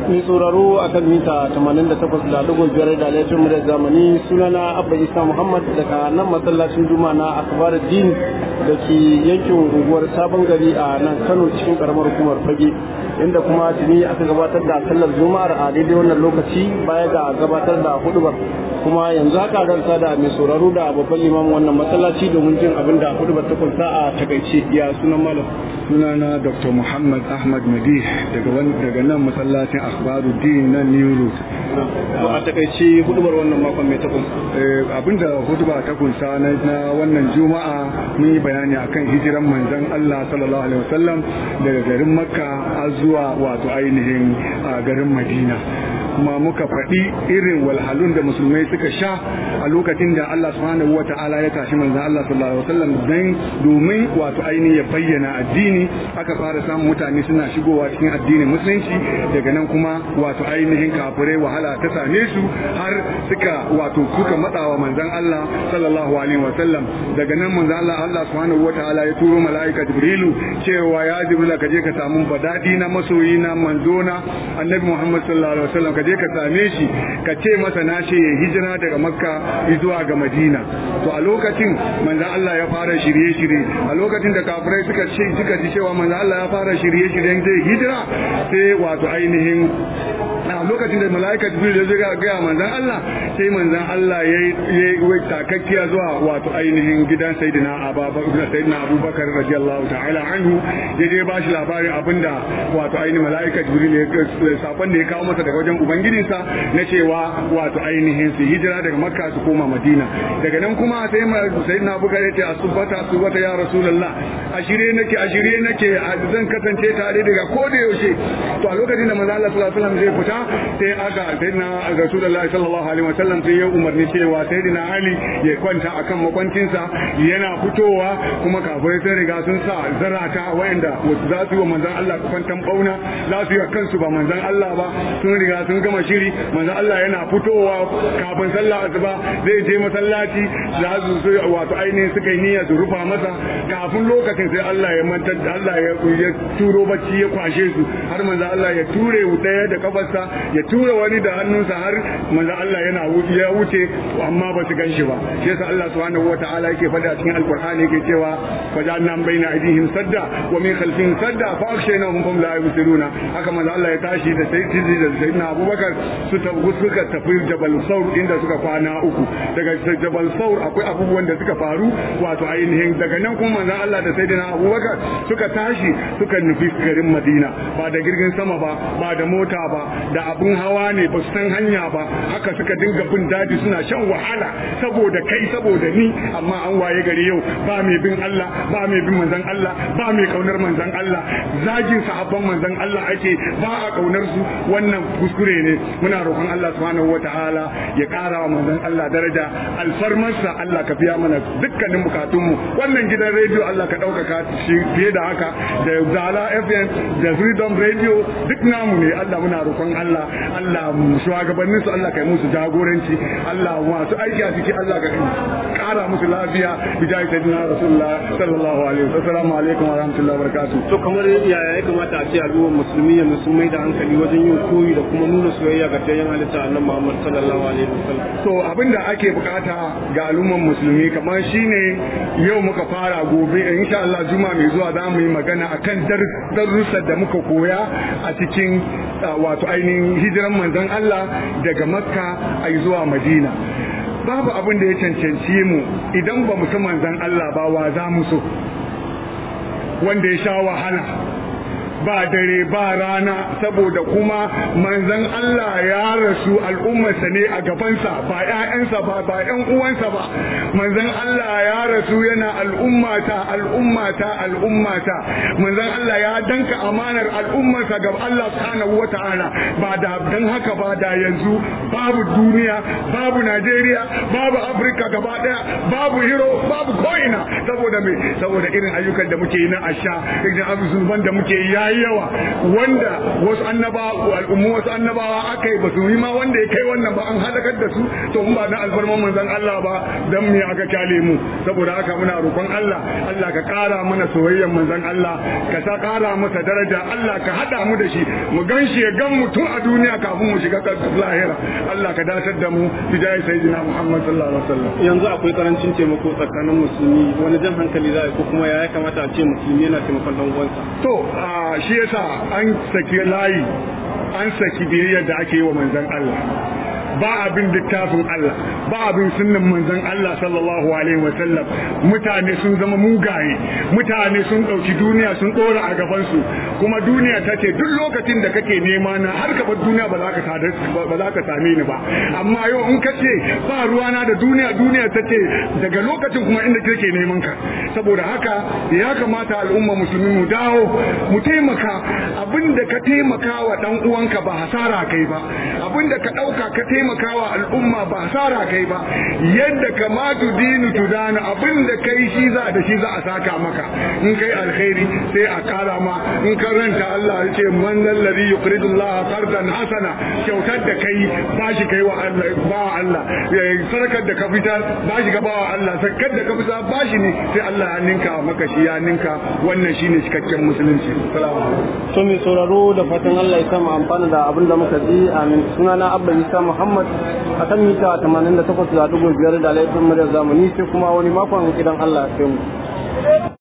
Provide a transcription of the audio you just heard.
mai sauraro a kan mita 88.5 da laifin mu da zamani sunana Abba Isa Muhammad daga nan masallacin Juma'a na Akbar Din da ke yankin unguwar Sabon Gari a nan Kano cikin karamar hukumar Fage, inda kuma tuni aka gabatar da sallar Juma'ar a daidai wannan lokaci baya ga gabatar da hudubar. Kuma yanzu haka zan sada mai sauraro da babban limamin wannan masallaci domin jin abin da hudubar ta kunsa a takaice. Ya sunan malam? Sunana Dr. Muhammad Ahmad Madih daga nan masallacin Akhbaruddin na New Road. A takaice hudubar wannan makon mai ta kunsa? Abinda hudubar ta kunsa na wannan Juma'a mun yi bayani akan hijiran manzon Allah sallallahu alaihi wasallam daga garin Makka zuwa wato ainihin garin Madina. Kuma muka faɗi irin walhalun da musulmai suka sha a lokacin da Allah subhanahu wata'ala ya tashi manzon Allah sallallahu alaihi wasallam dan domin wato ainihin ya bayyana addini, aka fara samun mutane suna shigowa cikin addinin musulunci, daga nan kuma wato ainihin kafirai wahala ta same su har suka matsawa manzon Allah sallallahu alaihi wasallam. Daga nan manzon Allah subhanahu wata'ala ya turo mala'ika Jibrilu cewa ya Jibril ka je ka samu badadi na masoyi na manzona Annabi Muhammad sallallahu alaihi wasallam, je ka same shi ka ce masa na ce ya hijira daga Makka zuwa ga Madina. To a lokacin manzon Allah ya fara shirye-shirye, a lokacin da kafirai suka ji cewa manzon Allah ya fara shirye-shiryen zai hijira, sai wato ainihin a lokacin da mala'ika Jibril ya zo ga manzon Allah, sai manzon Allah ya yi takakkiya zuwa wato ainihin gidan Sayyidina Abubakar radiyallahu ta'ala anhu, ya je ba shi labarin abinda wato ainihin mala'ika Jibril ya sakon da ya kawo masa daga wajen ubangijinsa na cewa wato ainihin su hijira daga Makka su koma Madina. Daga nan kuma sai Sayyidina Abubakar ya ce asubata ya Rasulullah, a shirye nake zan kasance tare daga koda yaushe. To a lokacin da manzo Allah sallallahu alaihi wasallam zai fita, sai aka Sayyidina Rasulullah sallallahu alaihi wasallam sai ya umarni cewa Sayyidina Ali ya kwanta akan makwancinsa, yana fitowa kuma kafirai sun riga sun sa zarata wayanda za su yi wa manzon Allah kwantan bauna, za su yi wa kansu ba manzon Allah ba, sun riga sun gama shiri. Manzon Allah yana fitowa kafin sallah asuba zai je masallaci, za su wato ainihin suka yi niyya su rufa masa, kafin lokacin sai Allah ya mantar da Allah ya turo bacci ya kwashe su, har manzon Allah ya ture daya da kafarsa, ya tura wani da hannunsa, har manzon Allah yana ya wuce amma ba su ganshi ba. Shi yasa Allah subhanahu wataala yake faɗa cikin alqur'ani yake cewa wajanna baina aydihim sadda wa min khalfihim sadda fa akhshaynahum hum la yubsiruna. Haka manzon Allah ya tashi da Sayyidina Abubakar suka tafi Jabal Saur inda suka kwana uku. Daga Jabal Saur akwai abubuwan da suka faru wato ainihin, daga nan kuma manzon Allah da Sayyidina Abubakar suka tashi suka nufi garin Madina, ba da jirgin sama ba da mota ba, da abun hawa ne, ba su san hanya ba, haka suka dinga bin daji suna shan wahala saboda kai saboda ni. Amma an waye gari yau ba mai bin Allah, ba mai bin manzon Allah, ba mai kaunar manzon Allah, zagin sahabban manzon Allah ake, ba a kaunar su. Wannan kuskure ne. Muna roƙon Allah subhanahu wataala ya ƙara wa manzon Allah daraja, alfarmarsa Allah ka biya mana dukkanin bukatunmu. Wannan gidan rediyo Allah ka ɗaukaka shi fiye da haka, da Zala FM da Freedom Radio duk namu ne. Allah muna roƙon Allah shugabannin su Allah kai musu jagoranci, Allah masu aiki a ciki Allah ka ƙara musu lafiya bi jahi sayyidina Rasulullah sallallahu alaihi wasallam. Assalamu alaikum wa rahmatullahi wa barakatuh. To kamar yaya ya kamata a ce al'ummar musulmi yanzu sun mai da hankali wajen yin koyi da kuma nuna soyayya ga tayyan halitta Annabi Muhammad sallallahu alaihi wasallam? To abinda ake bukata ga al'ummar musulmi kamar shine yau muka fara, gobe insha Allah Juma'a mai zuwa za mu yi magana akan darussan da muka koya a cikin wato ainihin hijiran manzon Allah daga Makka zuwa Madina. Babu abin da ya cancanci mu idan ba mu san manzon Allah ba, wa za mu so? Wanda ya sha wahala ba dare ba rana, saboda kuma manzon Allah ya rasu al'ummarsa ne a gabansa, ba ƴaƴansa ba ƴan uwansa ba. Manzon Allah ya rasu yana al'ummata. Manzon Allah ya danka amanar al'ummarsa ga Allah subhanahu wata'ala. Ba da dan haka ba da yanzu babu duniya, babu Najeriya, babu Afirka gaba daya, babu hiro, babu ko'ina. Saboda me? Saboda irin ayyukan da muke yi na asha, irin abubuwan da muke yi yayi yawa wanda wasu annabawa aka yi ba su yi ma wanda ya kai wannan ba an halakar da su to in ba na alfarman manzon Allah ba dan me aka kyale mu saboda haka muna roƙon Allah ka ƙara mana soyayyar manzon Allah ka sa ƙara masa daraja Allah ka hada mu da shi mu ganshi ya gan mu tun a duniya kafin mu shiga lahira Allah ka datar da mu bidai sayyidina Muhammad sallallahu alaihi wasallam yanzu akwai karancin taimako tsakanin musulmi wani jan hankali za ko kuma ya kamata a ce musulmi yana taimakon dan uwansa to shi yasa an saki layi an saki biyayyar da ake yi wa manzon Allah ba abin littafin Allah ba abin sunnan manzon Allah sallallahu alaihi wasallam mutane sun zama mugaye mutane sun dauki duniya sun dora a gaban su kuma duniya tace duk lokacin da kake nema na har ka bar duniya ba za ka same ni ba amma yau in kace ba ruwana da duniya tace daga lokacin kuma inda kake neman ka saboda haka ya kamata al'umma musulmi mu dawo mu taimaka abinda ka taimaka wa dan uwanka ba hasara kai ba abinda ka dauka ka taimakawa al'umma ba hasara kai ba yadda kamatu dinu tudana abinda kai shi za a saka maka in kai alkhairi sai a kara ma in ka ranta Allah ya ce man alladhi yuqridu Allah qardan hasana kyautar da kai bashi kai wa Allah ba Allah sadakar da ka fitar bashi ga ba Allah sakar da ka fitar bashi ne sai Allah ya ninka maka shi ya ninka wannan shine cikakken musulunci assalamu alaikum to mai sauraro da fatan Allah ya samu amfana da abin da muka ji amin sunana Abba Isa Muhammad a kan mita 88.5 da laifin muryar zamani sai kuma wani makon idan Allah ya kai mu